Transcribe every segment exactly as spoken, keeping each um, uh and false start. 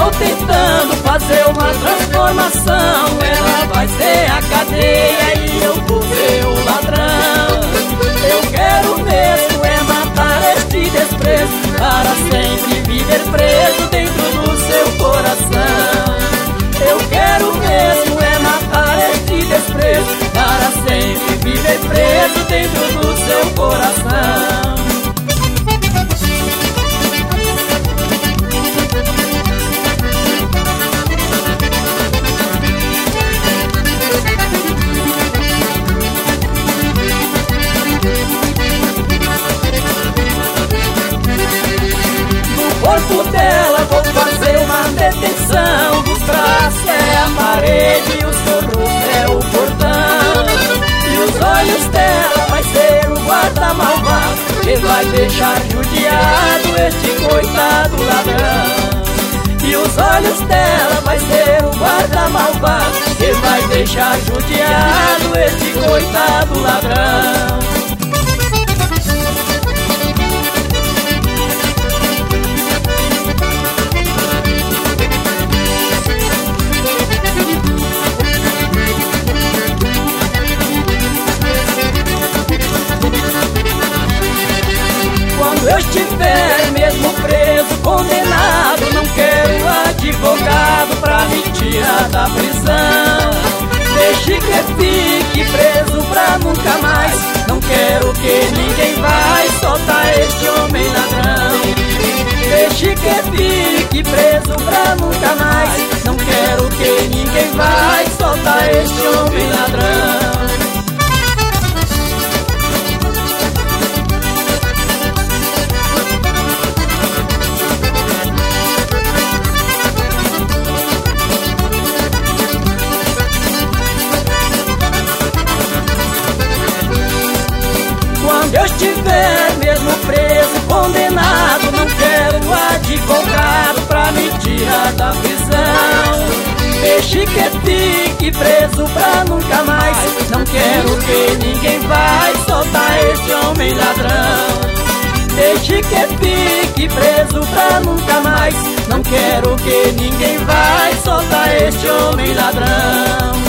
estou tentando fazer uma transformação. Ela vai ser a cadeia e eu vou ser o ladrão. Eu quero mesmo é matar este desprezo, para sempre viver preso dentro do seu coração. Eu quero mesmo é matar este desprezo, para sempre viver preso dentro do seu coração. No corpo dela vou fazer uma detenção, dos braços é a parede e o seu rosto é o portão. E os olhos dela vai ser o guarda malvado, que vai deixar judiado este coitado ladrão. E os olhos dela vai ser o guarda malvado, que vai deixar judiado este coitado ladrão. Quando eu estiver mesmo preso, condenado, não quero advogado pra me tirar da prisão. Deixe que fique preso pra nunca mais, não quero que ninguém vai soltar este homem ladrão. Deixe que fique preso pra nunca mais, não quero que ninguém vai soltar este homem ladrão. Quando eu estiver mesmo preso, condenado, não quero advogado pra me tirar da prisão. Deixe que fique preso pra nunca mais, não quero que ninguém vai soltar este homem ladrão. Deixe que fique preso pra nunca mais, não quero que ninguém vai soltar este homem ladrão.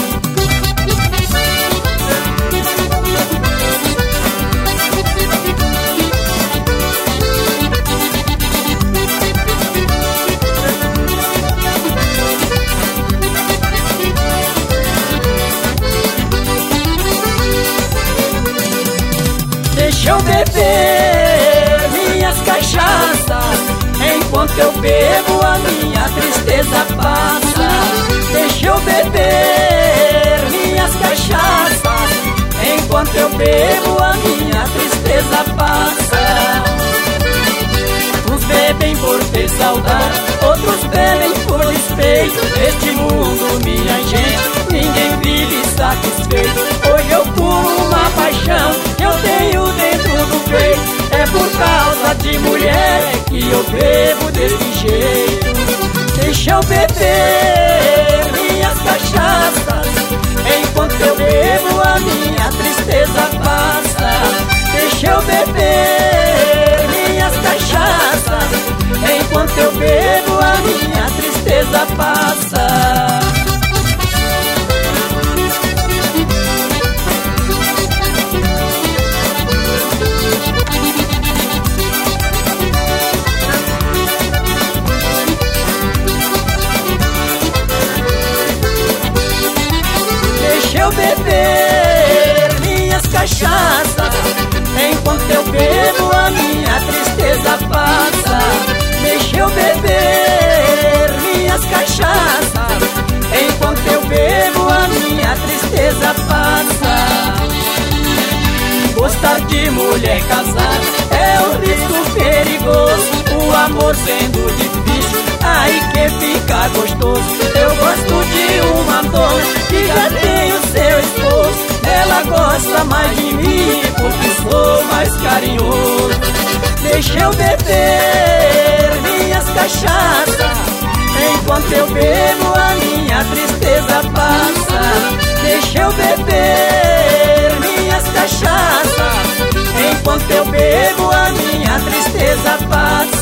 Deixa eu beber minhas cachaças, enquanto eu bebo a minha tristeza passa. Deixa eu beber minhas cachaças, enquanto eu bebo a minha tristeza passa. Uns bebem por ter saudade, outros bebem por despeito. Neste mundo, minha gente, ninguém vive satisfeito. Hoje eu curo uma paixão que eu tenho dentro do peito. É por causa de mulher que eu bebo desse jeito. Deixa eu beber minhas cachaças, enquanto eu bebo a minha tristeza passa. Deixa eu beber minhas cachaças, enquanto eu bebo a minha tristeza passa. Deixa eu beber minhas cachaças, enquanto eu bebo a minha tristeza passa. Deixa eu beber minhas cachaças, enquanto eu bebo a minha tristeza passa. Gostar de mulher casada é um risco perigoso. O amor sendo difícil, aí que fica gostoso. Eu gosto de uma dona que já tem o seu esposo. Ela gosta mais de mim porque sou mais carinhoso. Deixa eu beber minhas cachaças, enquanto eu bebo a minha tristeza passa. Deixa eu beber minhas cachaças, enquanto eu bebo a minha tristeza passa.